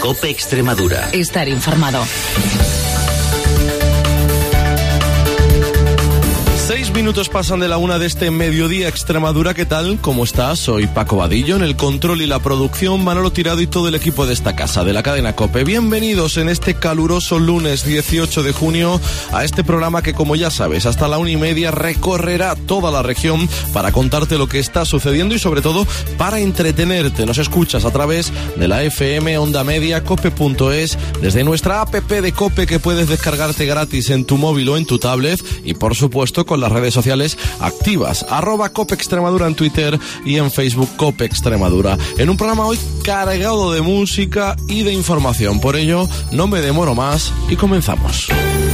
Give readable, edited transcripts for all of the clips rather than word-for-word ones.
COPE Extremadura. Estar informado. 6 minutos pasan de la 1 de este mediodía Extremadura. ¿Qué tal? ¿Cómo estás? Soy Paco Vadillo, en el control y la producción Manolo Tirado y todo el equipo de esta casa, de la cadena COPE. Bienvenidos en este caluroso lunes 18 de junio a este programa que, como ya sabes, hasta la 1:30 recorrerá toda la región para contarte lo que está sucediendo y sobre todo para entretenerte. Nos escuchas a través de la FM, Onda Media, cope.es, desde nuestra app de COPE que puedes descargarte gratis en tu móvil o en tu tablet y por supuesto con las redes sociales activas, @COPE Extremadura en Twitter y en Facebook COPE Extremadura. En un programa hoy cargado de música y de información. Por ello, no me demoro más y comenzamos.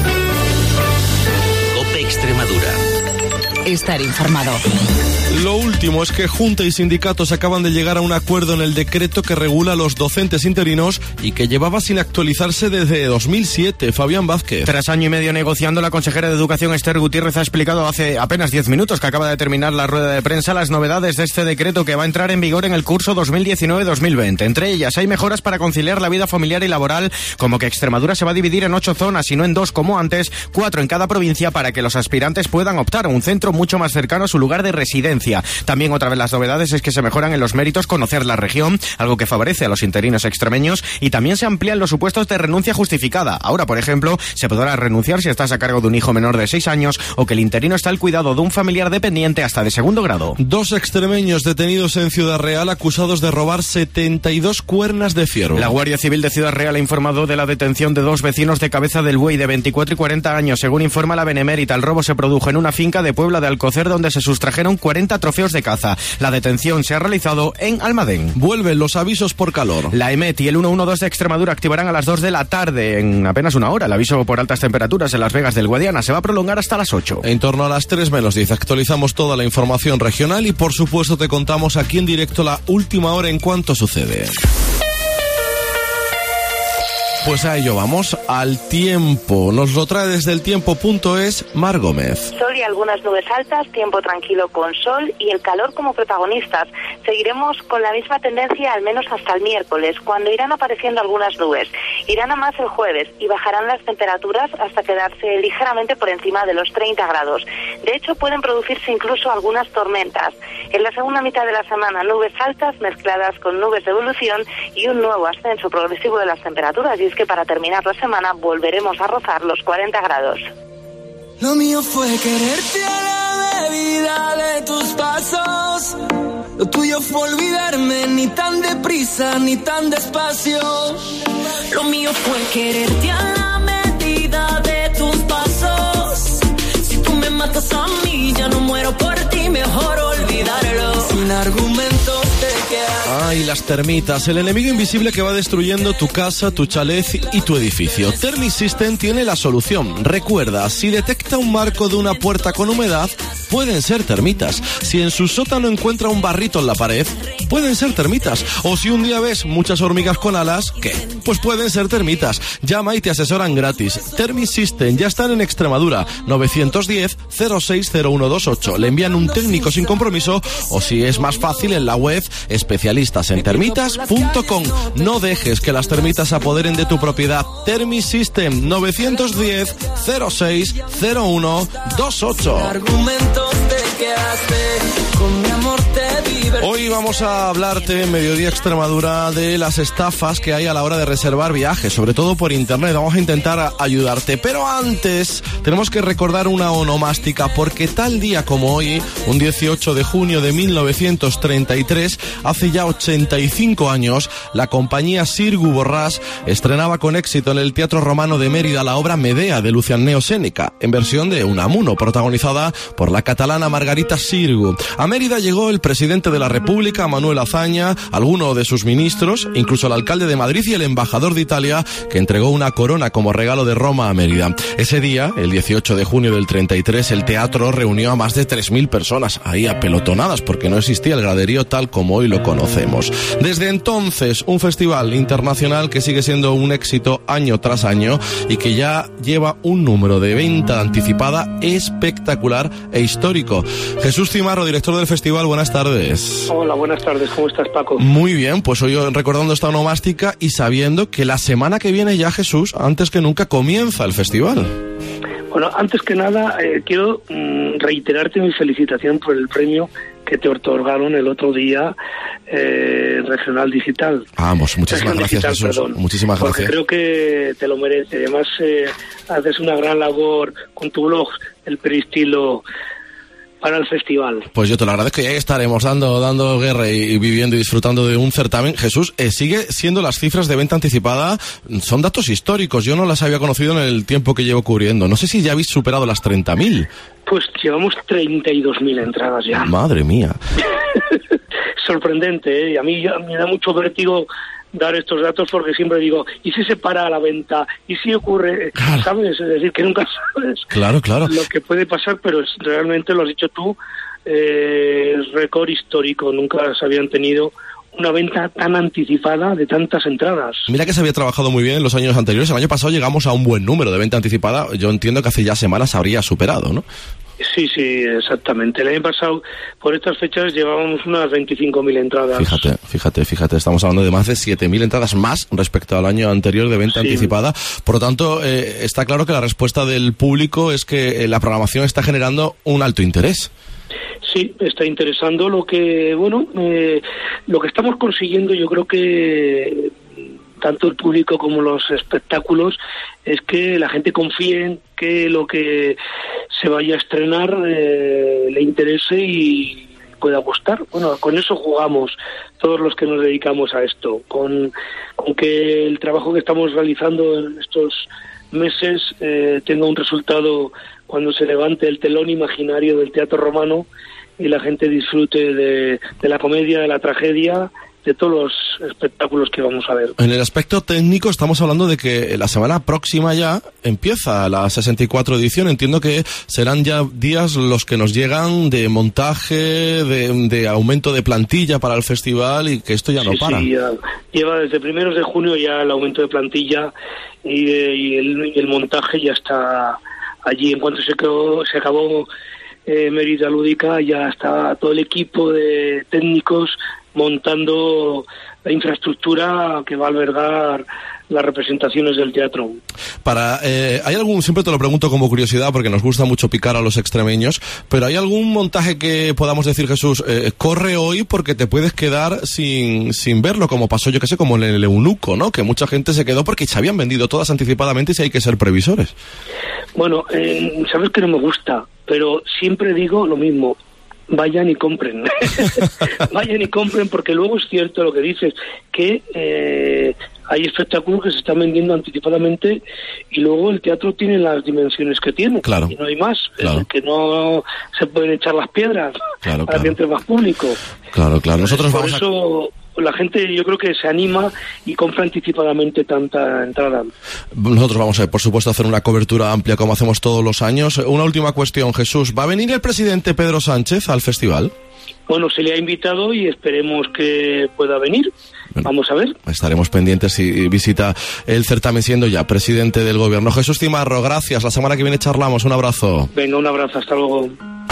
COPE Extremadura. Estar informado. Lo último es que Junta y sindicatos acaban de llegar a un acuerdo en el decreto que regula a los docentes interinos y que llevaba sin actualizarse desde 2007. Fabián Vázquez. Tras año y medio negociando, la consejera de Educación, Esther Gutiérrez, ha explicado hace apenas 10 minutos que acaba de terminar la rueda de prensa las novedades de este decreto que va a entrar en vigor en el curso 2019-2020. Entre ellas hay mejoras para conciliar la vida familiar y laboral, como que Extremadura se va a dividir en 8 zonas y no en 2 como antes, 4 en cada provincia para que los aspirantes puedan optar a un centro mucho más cercano a su lugar de residencia. También otra vez las novedades es que se mejoran en los méritos conocer la región, algo que favorece a los interinos extremeños, y también se amplían los supuestos de renuncia justificada. Ahora, por ejemplo, se podrá renunciar si estás a cargo de un hijo menor de 6 años o que el interino está al cuidado de un familiar dependiente hasta de segundo grado. 2 extremeños detenidos en Ciudad Real acusados de robar 72 cuernas de fierro. La Guardia Civil de Ciudad Real ha informado de la detención de 2 vecinos de Cabeza del Buey de 24 y 40 años. Según informa la Benemérita, el robo se produjo en una finca de Puebla de Alcocer donde se sustrajeron 40 trofeos de caza. La detención se ha realizado en Almadén. Vuelven los avisos por calor. La EMET y el 112 de Extremadura activarán a las 2 de la tarde, en apenas una hora. El aviso por altas temperaturas en Las Vegas del Guadiana se va a prolongar hasta las 8. En torno a las 3:10 actualizamos toda la información regional y por supuesto te contamos aquí en directo la última hora en cuanto sucede. Pues a ello vamos, al tiempo. Nos lo trae desde el tiempo.es Mar Gómez. Sol y algunas nubes altas, tiempo tranquilo con sol y el calor como protagonistas. Seguiremos con la misma tendencia al menos hasta el miércoles, cuando irán apareciendo algunas nubes. Irán a más el jueves y bajarán las temperaturas hasta quedarse ligeramente por encima de los 30 grados. De hecho, pueden producirse incluso algunas tormentas. En la segunda mitad de la semana, nubes altas mezcladas con nubes de evolución y un nuevo ascenso progresivo de las temperaturas. Y es que para terminar la semana volveremos a rozar los 40 grados. Lo mío fue quererte a la medida de tus pasos. Lo tuyo fue olvidarme, ni tan deprisa ni tan despacio. Lo mío fue quererte a la medida de tus pasos. Si tú me matas a mí, ya no muero por ti, mejor olvidarlo. Sin argumentos te quedas. Ay, las termitas, el enemigo invisible que va destruyendo tu casa, tu chalet y tu edificio. Thermisystem tiene la solución. Recuerda, si detecta un marco de una puerta con humedad, pueden ser termitas. Si en su sótano encuentra un barrito en la pared, pueden ser termitas. O si un día ves muchas hormigas con alas, ¿qué? Pues pueden ser termitas. Llama y te asesoran gratis. Thermisystem, ya están en Extremadura. 910 060128. Le envían un técnico sin compromiso o si es más fácil en la web especialistasentermitas.com. No dejes que las termitas se apoderen de tu propiedad. Thermisystem 910 060128. Hoy vamos a hablarte en Mediodía Extremadura de las estafas que hay a la hora de reservar viajes, sobre todo por internet. Vamos a intentar ayudarte, pero antes tenemos que recordar una onomástica, porque tal día como hoy, un 18 de junio de 1933, hace ya 85 años, la compañía Sirgu Borràs estrenaba con éxito en el Teatro Romano de Mérida la obra Medea de Luciano Séneca, en versión de Unamuno, protagonizada por la catalana Margarita Sirgu. A Mérida llegó el presidente de la República, Manuel Azaña, alguno de sus ministros, incluso el alcalde de Madrid y el embajador de Italia, que entregó una corona como regalo de Roma a Mérida. Ese día, el 18 de junio del 33, el teatro reunió a más de 3.000 personas, ahí apelotonadas, porque no existía el graderío tal como hoy lo conocemos. Desde entonces, un festival internacional que sigue siendo siendo un éxito año tras año y que ya lleva un número de venta anticipada espectacular e histórico. Jesús Cimarro, director del festival, buenas tardes. Hola, buenas tardes, ¿cómo estás, Paco? Muy bien, pues hoy recordando esta onomástica y sabiendo que la semana que viene ya, Jesús, antes que nunca comienza el festival. Bueno, antes que nada, quiero reiterarte mi felicitación por el premio que te otorgaron el otro día Regional Digital. Vamos, muchísimas gracias, Digital, Jesús. perdón, muchísimas porque gracias. Creo que te lo merece. Además, haces una gran labor con tu blog, El Peristilo, para el festival. Pues yo te lo agradezco y ahí estaremos dando guerra y viviendo y disfrutando de un certamen. Jesús, sigue siendo las cifras de venta anticipada, son datos históricos, yo no las había conocido en el tiempo que llevo cubriendo. No sé si ya habéis superado las 30.000. Pues llevamos 32.000 entradas ya. Madre mía. Sorprendente, ¿eh? Y a mí me da mucho vértigo dar estos datos porque siempre digo, ¿y si se para la venta? ¿Y si ocurre? Claro. ¿Sabes? Es decir, que nunca sabes Claro. lo que puede pasar, pero realmente lo has dicho tú, es récord histórico. Nunca se habían tenido una venta tan anticipada de tantas entradas. Mira que se había trabajado muy bien en los años anteriores. El año pasado llegamos a un buen número de venta anticipada. Yo entiendo que hace ya semanas habría superado, ¿no? Sí, exactamente. El año pasado, por estas fechas, llevábamos unas 25.000 entradas. Fíjate, estamos hablando de más de 7.000 entradas más respecto al año anterior de venta anticipada. Por lo tanto, está claro que la respuesta del público es que la programación está generando un alto interés. Sí, está interesando lo que estamos consiguiendo. Yo creo que tanto el público como los espectáculos es que la gente confíe en que lo que se vaya a estrenar le interese y pueda gustar. Bueno, con eso jugamos todos los que nos dedicamos a esto, con que el trabajo que estamos realizando en estos meses tenga un resultado cuando se levante el telón imaginario del Teatro Romano y la gente disfrute de la comedia, de la tragedia, de todos los espectáculos que vamos a ver. En el aspecto técnico estamos hablando de que la semana próxima ya empieza la 64 edición. Entiendo que serán ya días los que nos llegan de montaje, de aumento de plantilla para el festival y que esto ya no para. Sí, lleva desde primeros de junio ya el aumento de plantilla y el montaje ya está allí. En cuanto se acabó Mérida Lúdica, ya está todo el equipo de técnicos montando la infraestructura que va a albergar las representaciones del teatro. ¿Hay algún, siempre te lo pregunto como curiosidad porque nos gusta mucho picar a los extremeños, pero hay algún montaje que podamos decir, Jesús, corre hoy porque te puedes quedar sin verlo, como pasó, yo que sé, como en el Eunuco, ¿no? Que mucha gente se quedó porque se habían vendido todas anticipadamente y si hay que ser previsores. Bueno, sabes que no me gusta, pero siempre digo lo mismo. Vayan y compren. Vayan y compren, porque luego es cierto lo que dices, que hay espectáculos que se están vendiendo anticipadamente y luego el teatro tiene las dimensiones que tiene. Claro. Y no hay más. Claro. Que no se pueden echar las piedras para que entre más público. Claro. Nosotros Por eso la gente, yo creo que se anima y compra anticipadamente tanta entrada. Nosotros vamos a, por supuesto, hacer una cobertura amplia como hacemos todos los años. Una última cuestión, Jesús. ¿Va a venir el presidente Pedro Sánchez al festival? Bueno, se le ha invitado y esperemos que pueda venir. Bueno, vamos a ver. Estaremos pendientes si visita el certamen siendo ya presidente del gobierno. Jesús Cimarro, gracias. La semana que viene charlamos. Un abrazo. Venga, un abrazo. Hasta luego.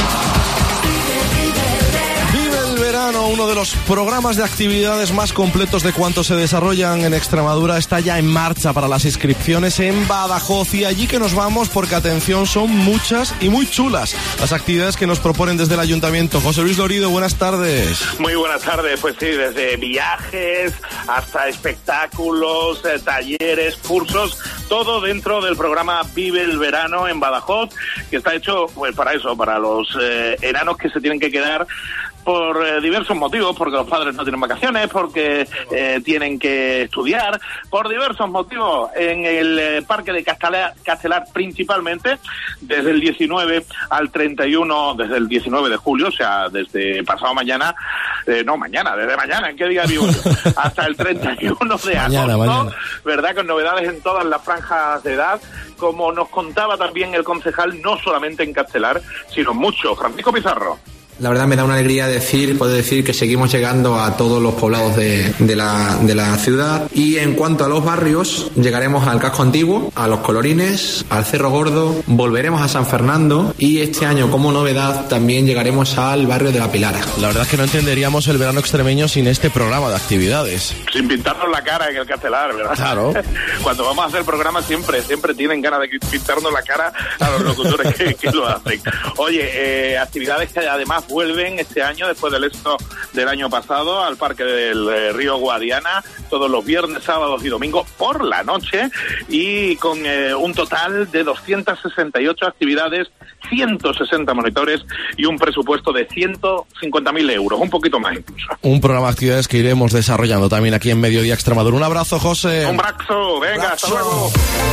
Uno de los programas de actividades más completos de cuantos se desarrollan en Extremadura está ya en marcha para las inscripciones en Badajoz y allí que nos vamos porque, atención, son muchas y muy chulas las actividades que nos proponen desde el Ayuntamiento. José Luis Lorido, buenas tardes. Muy buenas tardes, pues sí, desde viajes hasta espectáculos, talleres, cursos, todo dentro del programa Vive el Verano en Badajoz, que está hecho pues para eso, para los enanos que se tienen que quedar por diversos motivos, porque los padres no tienen vacaciones, porque tienen que estudiar, por diversos motivos, en el Parque de Castelar principalmente, desde el 19 al 31, desde el 19 de julio, o sea, desde pasado mañana, desde mañana, ¿en qué día vivo yo? Hasta el 31 de agosto, ¿verdad? Con novedades en todas las franjas de edad, como nos contaba también el concejal, no solamente en Castelar, sino mucho. Francisco Pizarro. La verdad me da una alegría poder decir que seguimos llegando a todos los poblados de la ciudad. Y en cuanto a los barrios, llegaremos al casco antiguo, a Los Colorines, al Cerro Gordo, volveremos a San Fernando y este año, como novedad, también llegaremos al barrio de La Pilara. La verdad es que no entenderíamos el verano extremeño sin este programa de actividades. Sin pintarnos la cara en el Castelar, ¿verdad? Claro. Cuando vamos a hacer programas siempre tienen ganas de pintarnos la cara a los locutores que lo hacen. Oye, actividades que además vuelven este año, después del éxito del año pasado, al Parque del Río Guadiana, todos los viernes, sábados y domingos por la noche, y con un total de 268 actividades, 160 monitores y un presupuesto de 150.000 euros, un poquito más incluso. Un programa de actividades que iremos desarrollando también aquí en Mediodía Extremadura. Un abrazo, José. Un abrazo, venga, hasta luego.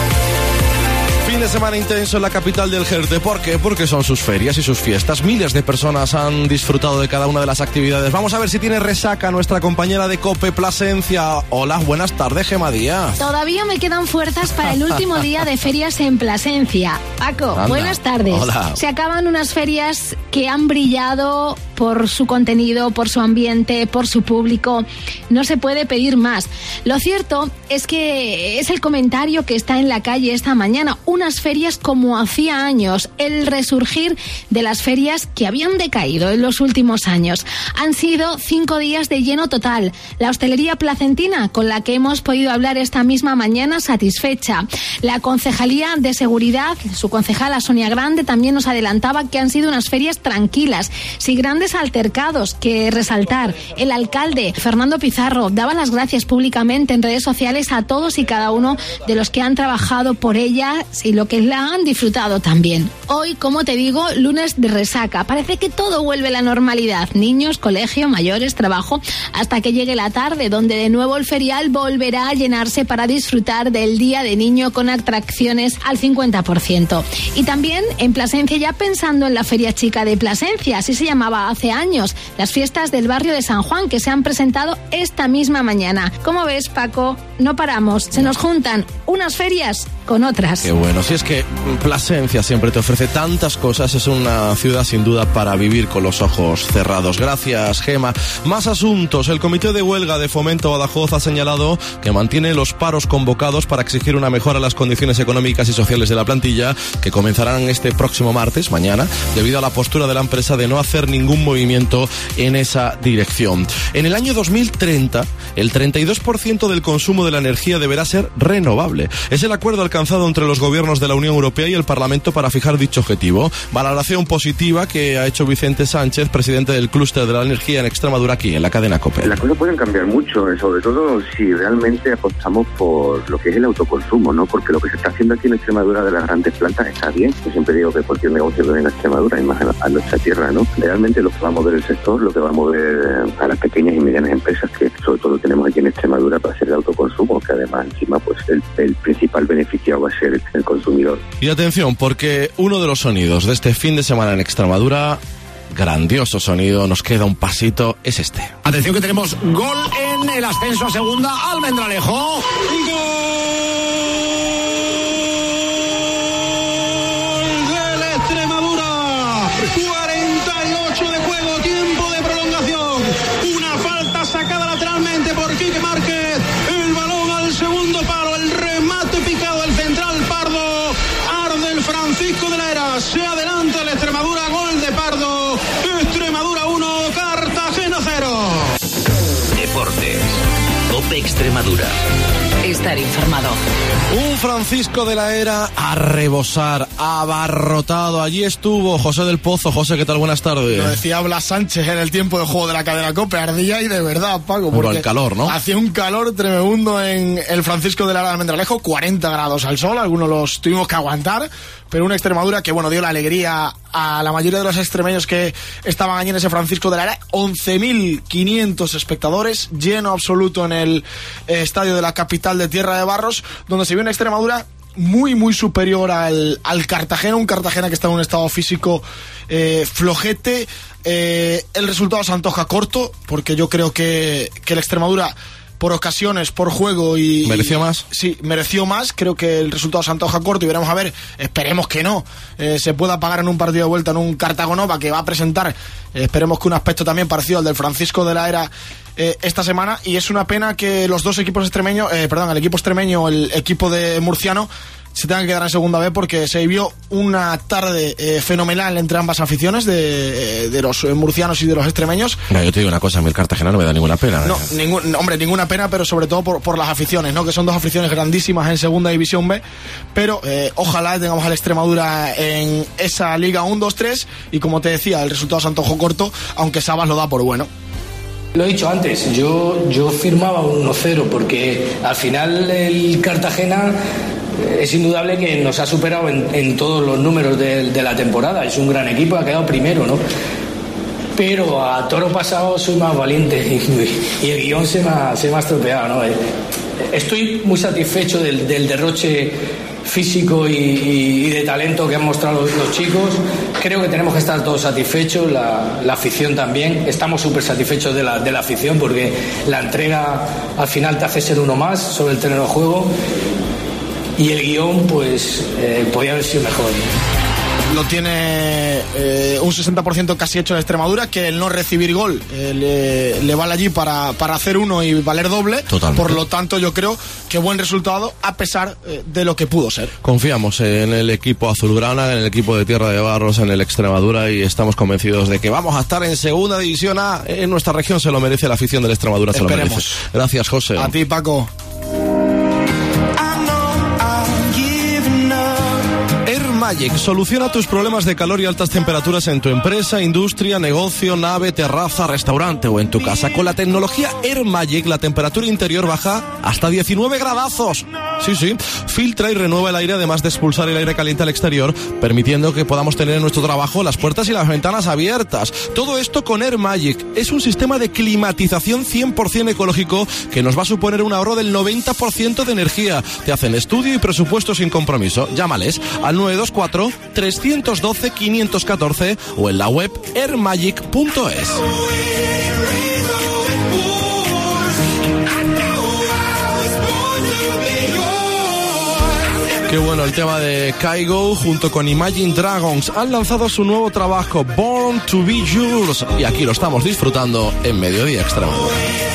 Fin de semana intenso en la capital del Jerte. ¿Por qué? Porque son sus ferias y sus fiestas. Miles de personas han disfrutado de cada una de las actividades. Vamos a ver si tiene resaca nuestra compañera de COPE Plasencia. Hola, buenas tardes, Gemma Díaz. Todavía me quedan fuerzas para el último día de ferias en Plasencia. Paco, Anda. Buenas tardes. Hola. Se acaban unas ferias que han brillado por su contenido, por su ambiente, por su público. No se puede pedir más. Lo cierto es que es el comentario que está en la calle esta mañana. Unas ferias como hacía años, el resurgir de las ferias que habían decaído en los últimos años. Han sido 5 días de lleno total. La hostelería placentina, con la que hemos podido hablar esta misma mañana, satisfecha. La Concejalía de Seguridad, su concejala Sonia Grande, también nos adelantaba que han sido unas ferias tranquilas, sin grandes altercados que resaltar. El alcalde, Fernando Pizarro, daba las gracias públicamente en redes sociales a todos y cada uno de los que han trabajado por ellas y lo que la han disfrutado también. Hoy, como te digo, lunes de resaca. Parece que todo vuelve a la normalidad. Niños, colegio, mayores, trabajo, hasta que llegue la tarde, donde de nuevo el ferial volverá a llenarse para disfrutar del Día de Niño con atracciones al 50%. Y también en Plasencia, ya pensando en la Feria Chica de Plasencia, así se llamaba hace años, las fiestas del barrio de San Juan, que se han presentado esta misma mañana. Como ves, Paco, no paramos, se nos juntan unas ferias con otras. Qué bueno, si es que Plasencia siempre te ofrece tantas cosas, es una ciudad sin duda para vivir con los ojos cerrados. Gracias, Gema. Más asuntos. El Comité de Huelga de Fomento Badajoz ha señalado que mantiene los paros convocados para exigir una mejora en las condiciones económicas y sociales de la plantilla, que comenzarán este próximo martes, mañana, debido a la postura de la empresa de no hacer ningún movimiento en esa dirección. En el año 2030, el 32% del consumo de la energía deberá ser renovable. Es el acuerdo alcanzado entre los gobiernos de la Unión Europea y el Parlamento para fijar dicho objetivo. Valoración positiva que ha hecho Vicente Sánchez, presidente del clúster de la energía en Extremadura, aquí en la cadena COPE. Las cosas pueden cambiar mucho, sobre todo si realmente apostamos por lo que es el autoconsumo, ¿no? Porque lo que se está haciendo aquí en Extremadura de las grandes plantas está bien. Yo siempre digo que cualquier negocio que venga a Extremadura y más a nuestra tierra, ¿no? Realmente lo que va a mover el sector, lo que va a mover a las pequeñas y medianas empresas, que sobre todo tenemos aquí en Extremadura para hacer el autoconsumo, que además encima pues el principal beneficiado va a ser el consumidor. Y atención, porque uno de los sonidos de este fin de semana en Extremadura, grandioso sonido, nos queda un pasito, es este. Atención que tenemos gol en el ascenso a segunda, Almendralejo. Se adelanta el Extremadura, gol de Pardo. Extremadura 1, Cartagena 0. Deportes. COPE Extremadura. Estar informado. Un Francisco de la Era a rebosar, abarrotado. Allí estuvo José del Pozo. José, ¿qué tal? Buenas tardes. Lo decía Blas Sánchez en el tiempo de juego de la cadena COPE. Ardía y de verdad, Paco. Por el calor, ¿no? Hacía un calor tremendo en el Francisco de la Era de Almendralejo. 40 grados al sol. Algunos los tuvimos que aguantar. Pero una Extremadura que, bueno, dio la alegría a la mayoría de los extremeños que estaban allí en ese Francisco de la Era. 11.500 espectadores, lleno absoluto en el estadio de la capital de Tierra de Barros, donde se vio una Extremadura muy, muy superior al Cartagena. Un Cartagena que está en un estado físico flojete. El resultado se antoja corto, porque yo creo que la Extremadura por ocasiones, por juego y... ¿Mereció más? Sí, mereció más. Creo que el resultado se antoja corto y veremos a ver, esperemos que no se pueda pagar en un partido de vuelta en un Cartago Nova, que va a presentar, esperemos que un aspecto también parecido al del Francisco de la Era esta semana. Y es una pena que los dos equipos extremeños, el equipo extremeño, el equipo de murciano, se tengan que quedar en segunda B, porque se vivió una tarde fenomenal entre ambas aficiones de los murcianos y de los extremeños. No, yo te digo una cosa, a mí el Cartagena no me da ninguna pena. No, ninguna pena, pero sobre todo por las aficiones, ¿no? Que son dos aficiones grandísimas en segunda división B, pero ojalá tengamos al Extremadura en esa Liga 1-2-3, y como te decía, el resultado se antojó corto, aunque Sabas lo da por bueno. Lo he dicho antes, yo firmaba un 1-0, porque al final el Cartagena es indudable que nos ha superado en todos los números de la temporada. Es un gran equipo, ha quedado primero, ¿no? Pero a toro pasado soy más valiente y el guión se me ha estropeado, ¿no? Estoy muy satisfecho del derroche físico y de talento que han mostrado los chicos. Creo que tenemos que estar todos satisfechos, la afición también. Estamos súper satisfechos de la afición, porque la entrega al final te hace ser uno más sobre el terreno de juego, y el guión pues podía haber sido mejor. Lo tiene un 60% casi hecho de Extremadura, que el no recibir gol le vale allí para hacer uno y valer doble. Totalmente. Por lo tanto, yo creo que buen resultado a pesar de lo que pudo ser. Confiamos en el equipo azulgrana, en el equipo de Tierra de Barros, en el Extremadura, y estamos convencidos de que vamos a estar en segunda división A en nuestra región. Se lo merece la afición del Extremadura. Esperemos. Se lo merece. Gracias, José. A ti, Paco. Magic soluciona tus problemas de calor y altas temperaturas en tu empresa, industria, negocio, nave, terraza, restaurante o en tu casa. Con la tecnología Air Magic, la temperatura interior baja hasta 19 gradazos. Sí. Filtra y renueva el aire, además de expulsar el aire caliente al exterior, permitiendo que podamos tener en nuestro trabajo las puertas y las ventanas abiertas. Todo esto con Air Magic. Es un sistema de climatización 100% ecológico que nos va a suponer un ahorro del 90% de energía. Te hacen estudio y presupuesto sin compromiso. Llámales al 924-312-514 o en la web airmagic.es. Qué bueno el tema de Kygo junto con Imagine Dragons. Han lanzado su nuevo trabajo, Born to Be Yours, y aquí lo estamos disfrutando en Mediodía Extremadura.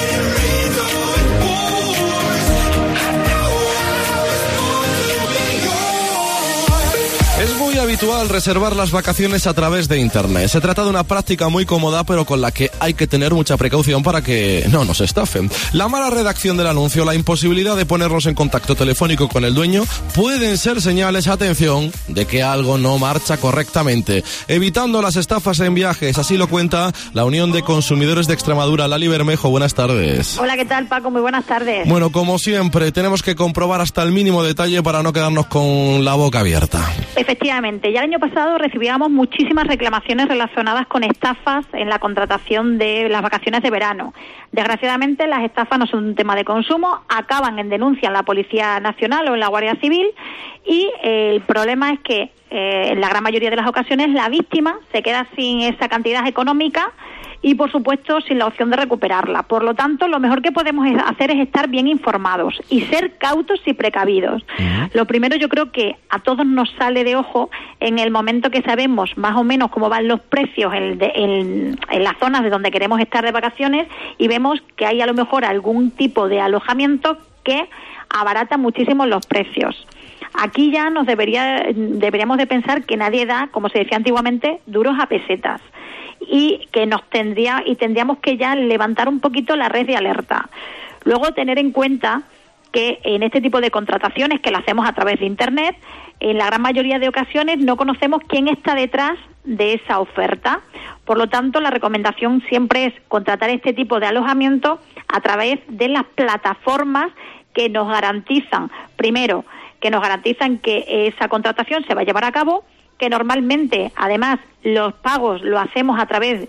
Es muy habitual reservar las vacaciones a través de Internet. Se trata de una práctica muy cómoda, pero con la que hay que tener mucha precaución para que no nos estafen. La mala redacción del anuncio, la imposibilidad de ponernos en contacto telefónico con el dueño, pueden ser señales, atención, de que algo no marcha correctamente. Evitando las estafas en viajes, así lo cuenta la Unión de Consumidores de Extremadura. Lali Bermejo, buenas tardes. Hola, ¿qué tal, Paco? Muy buenas tardes. Bueno, como siempre, tenemos que comprobar hasta el mínimo detalle para no quedarnos con la boca abierta. Efectivamente, ya el año pasado recibíamos muchísimas reclamaciones relacionadas con estafas en la contratación de las vacaciones de verano. Desgraciadamente, las estafas no son un tema de consumo, acaban en denuncia en la Policía Nacional o en la Guardia Civil, y el problema es que en la gran mayoría de las ocasiones la víctima se queda sin esa cantidad económica y, por supuesto, sin la opción de recuperarla. Por lo tanto, lo mejor que podemos hacer es estar bien informados y ser cautos y precavidos. Lo primero, yo creo que a todos nos sale de ojo en el momento que sabemos más o menos cómo van los precios en las zonas de donde queremos estar de vacaciones, y vemos que hay a lo mejor algún tipo de alojamiento que abarata muchísimo los precios. Aquí ya deberíamos de pensar que nadie da, como se decía antiguamente, duros a pesetas, y que tendríamos que ya levantar un poquito la red de alerta. Luego, tener en cuenta que en este tipo de contrataciones que lo hacemos a través de Internet, en la gran mayoría de ocasiones no conocemos quién está detrás de esa oferta. Por lo tanto, la recomendación siempre es contratar este tipo de alojamiento a través de las plataformas que nos garantizan, primero, que esa contratación se va a llevar a cabo, que normalmente, además, los pagos lo hacemos a través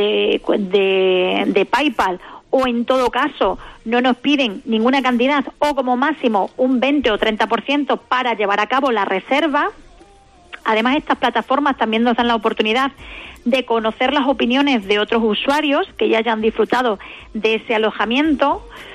de PayPal, o en todo caso no nos piden ninguna cantidad, o como máximo un 20 o 30% para llevar a cabo la reserva. Además, estas plataformas también nos dan la oportunidad de conocer las opiniones de otros usuarios que ya hayan disfrutado de ese alojamiento,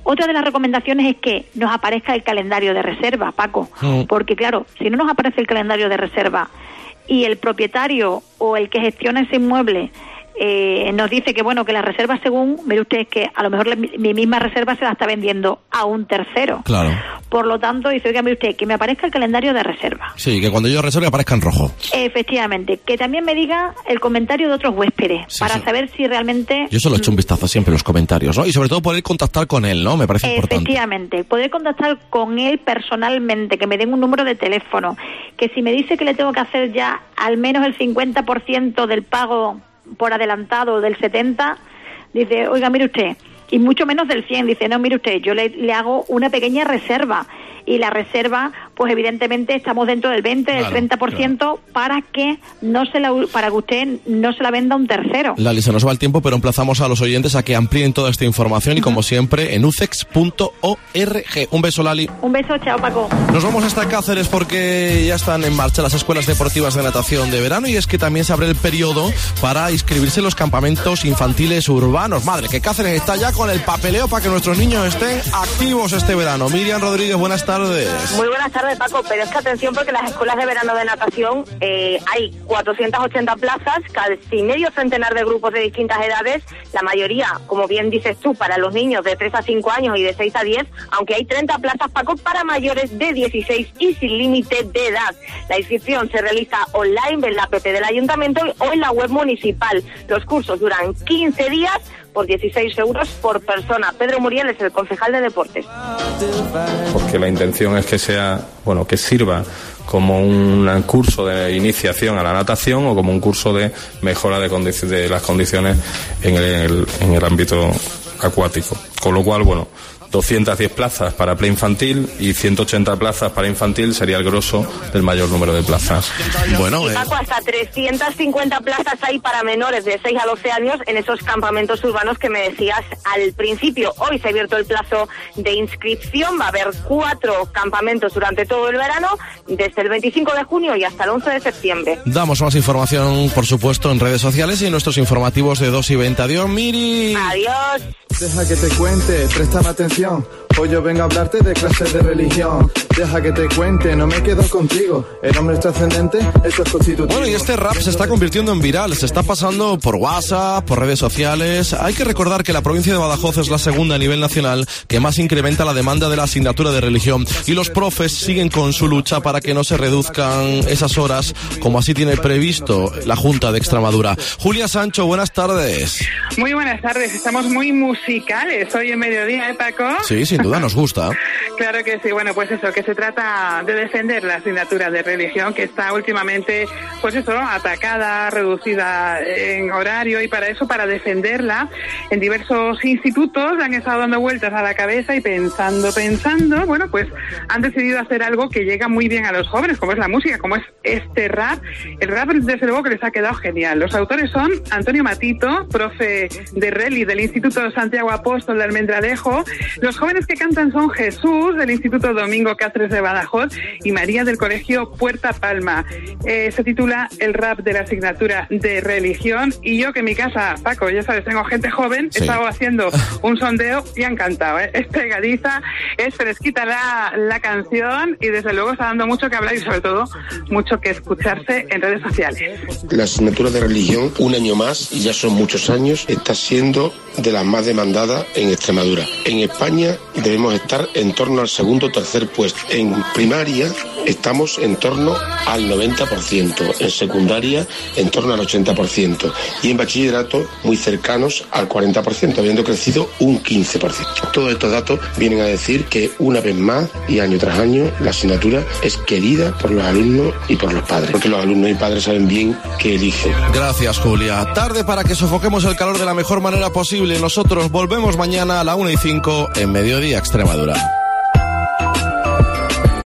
Otra de las recomendaciones es que nos aparezca el calendario de reserva, Paco, porque claro, si no nos aparece el calendario de reserva y el propietario o el que gestiona ese inmueble nos dice que bueno, que la reserva según, mire usted, es que a lo mejor mi misma reserva se la está vendiendo a un tercero. Claro. Por lo tanto, dice, oiga, mire usted, que me aparezca el calendario de reserva. Sí, que cuando yo reserve aparezca en rojo. Efectivamente, que también me diga el comentario de otros huéspedes, para saber si realmente... Yo solo echo un vistazo siempre en los comentarios, ¿no? Y sobre todo poder contactar con él, ¿no? Me parece importante. Efectivamente, poder contactar con él personalmente, que me den un número de teléfono, que si me dice que le tengo que hacer ya al menos el 50% del pago por adelantado del 70%, dice, oiga, mire usted, y mucho menos del 100%, dice, no, mire usted, yo le hago una pequeña reserva, y la reserva, pues evidentemente estamos dentro del 20, del 30%, para que para que usted no se la venda a un tercero. Lali, se nos va el tiempo, pero emplazamos a los oyentes a que amplíen toda esta información y como siempre en ucex.org. Un beso, Lali. Un beso, chao, Paco. Nos vamos hasta Cáceres porque ya están en marcha las escuelas deportivas de natación de verano y es que también se abre el periodo para inscribirse en los campamentos infantiles urbanos. Madre, que Cáceres está ya con el papeleo para que nuestros niños estén activos este verano. Miriam Rodríguez, buenas tardes. Muy buenas tardes, Paco, pero es que atención porque las escuelas de verano de natación hay 480 plazas, casi medio centenar de grupos de distintas edades, la mayoría, como bien dices tú, para los niños de 3 a 5 años y de 6 a 10, aunque hay 30 plazas, Paco, para mayores de 16 y sin límite de edad. La inscripción se realiza online en la app del ayuntamiento o en la web municipal. Los cursos duran 15 días por 16 euros por persona. Pedro Muriel es el concejal de deportes. Porque la intención es que sea, bueno, que sirva como un curso de iniciación a la natación o como un curso de mejora de las condiciones en el ámbito acuático. Con lo cual, bueno, 210 plazas para preinfantil y 180 plazas para infantil sería el grosso del mayor número de plazas. Bueno, y Paco, hasta 350 plazas hay para menores de 6 a 12 años en esos campamentos urbanos que me decías al principio. Hoy se ha abierto el plazo de inscripción, va a haber 4 campamentos durante todo el verano, desde el 25 de junio y hasta el 11 de septiembre. Damos más información, por supuesto, en redes sociales y en nuestros informativos de 2 y 20. Adiós, Miri. Adiós. Deja que te cuente, préstame atención. Hoy yo vengo a hablarte de clases de religión. Deja que te cuente, no me quedo contigo. El hombre es trascendente, eso es constitutivo. Bueno, y este rap se está convirtiendo en viral. Se está pasando por WhatsApp, por redes sociales. Hay que recordar que la provincia de Badajoz es la segunda a nivel nacional que más incrementa la demanda de la asignatura de religión. Y los profes siguen con su lucha para que no se reduzcan esas horas, como así tiene previsto la Junta de Extremadura. Julia Sancho, buenas tardes. Muy buenas tardes. Estamos muy musicales hoy en mediodía, ¿eh, Paco? Sí, sin duda nos gusta. Claro que sí. Bueno, pues eso, que se trata de defender la asignatura de religión, que está últimamente, pues eso, atacada, reducida en horario, y para eso, para defenderla, en diversos institutos han estado dando vueltas a la cabeza y pensando, bueno, pues han decidido hacer algo que llega muy bien a los jóvenes, como es la música, como es este rap. El rap, desde luego, que les ha quedado genial. Los autores son Antonio Matito, profe de Reli del Instituto Santiago Apóstol de Almendralejo. Los jóvenes que cantan son Jesús, del Instituto Domingo Cáceres de Badajoz, y María, del Colegio Puerta Palma. Se titula El rap de la asignatura de religión, y yo, que en mi casa, Paco, ya sabes, tengo gente joven, he estado haciendo un sondeo y han cantado, ¿eh? Es pegadiza, es fresquita la canción, y desde luego está dando mucho que hablar y sobre todo mucho que escucharse en redes sociales. La asignatura de religión, un año más, y ya son muchos años, está siendo de las más demandadas en Extremadura. En España debemos estar en torno al segundo o tercer puesto. En primaria estamos en torno al 90%, en secundaria en torno al 80% y en bachillerato muy cercanos al 40%, habiendo crecido un 15%. Todos estos datos vienen a decir que una vez más y año tras año la asignatura es querida por los alumnos y por los padres, porque los alumnos y padres saben bien qué eligen. Gracias, Julia. Tarde para que sofoquemos el calor de la mejor manera posible. Nosotros volvemos mañana a la 1:05 en Mediodía Extremadura.